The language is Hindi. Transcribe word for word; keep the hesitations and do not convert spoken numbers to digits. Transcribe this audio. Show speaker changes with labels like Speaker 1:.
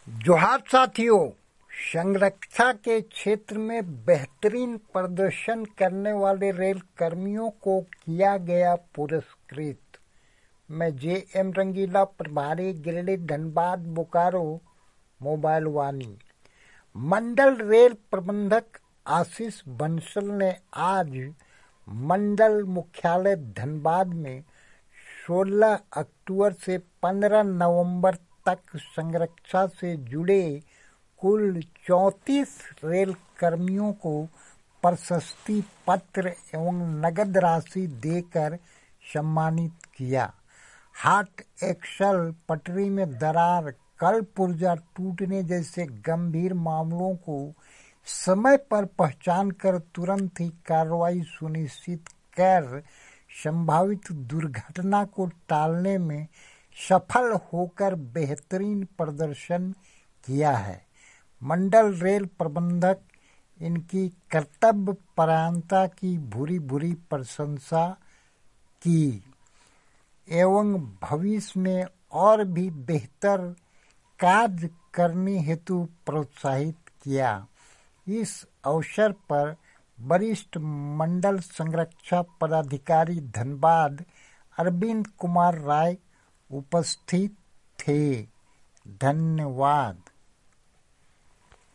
Speaker 1: जोहार साथियों, संरक्षा के क्षेत्र में बेहतरीन प्रदर्शन करने वाले रेल कर्मियों को किया गया पुरस्कृत। मैं जे एम रंगीला, प्रभारी गिरिडीह, धनबाद, बोकारो, मोबाइल वाणी। मंडल रेल प्रबंधक आशीष बंसल ने आज मंडल मुख्यालय धनबाद में सोलह अक्टूबर से पंद्रह नवंबर तक संरक्षा से जुड़े कुल चौंतीस रेल कर्मियों को प्रशस्ति पत्र एवं नगद राशि देकर सम्मानित किया। हार्ट एक्सल, पटरी में दरार, कल पुर्जा टूटने जैसे गंभीर मामलों को समय पर पहचान कर तुरंत ही कार्रवाई सुनिश्चित कर संभावित दुर्घटना को टालने में सफल होकर बेहतरीन प्रदर्शन किया है। मंडल रेल प्रबंधक इनकी कर्तव्य परायणता की भूरी भूरी प्रशंसा की एवं भविष्य में और भी बेहतर कार्य करने हेतु प्रोत्साहित किया। इस अवसर पर वरिष्ठ मंडल संरक्षा पदाधिकारी धनबाद अरविंद कुमार राय उपस्थित थे। धन्यवाद।